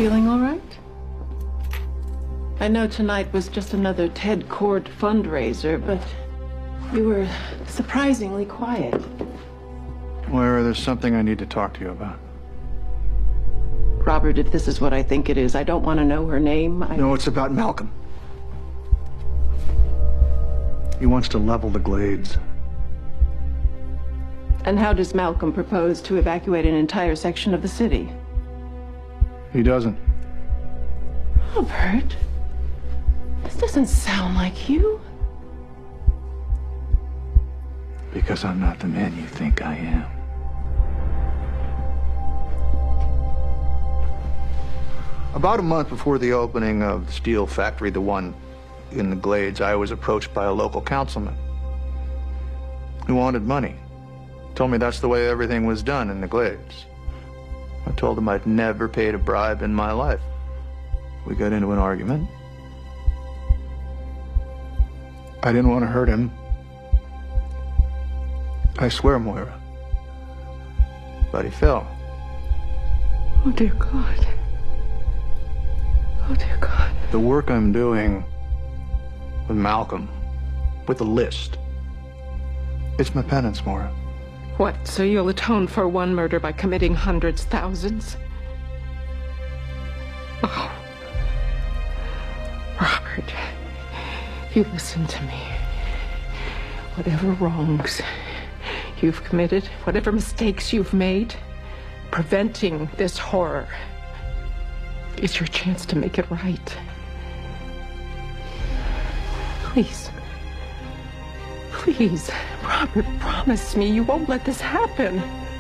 feeling all right? I know tonight was just another Ted Court fundraiser, but you were surprisingly quiet. Moira, there's something I need to talk to you about. Robert, if this is what I think it is, I don't want to know her name. No, it's about Malcolm. He wants to level the Glades. And how does Malcolm propose to evacuate an entire section of the city? He doesn't. Robert, this doesn't sound like you. Because I'm not the man you think I am. About a month before the opening of the steel factory, the one in the Glades, I was approached by a local councilman who wanted money. Told me that's the way everything was done in the Glades. I told him I'd never paid a bribe in my life. We got into an argument. I didn't want to hurt him. I swear, Moira. But he fell. Oh, dear God. Oh, dear God. The work I'm doing with Malcolm, with the list, it's my penance, Moira. What, so you'll atone for one murder by committing hundreds, thousands? Oh. Robert, you listen to me. Whatever wrongs you've committed, whatever mistakes you've made, preventing this horror is your chance to make it right. Please. Please, Robert, promise me you won't let this happen.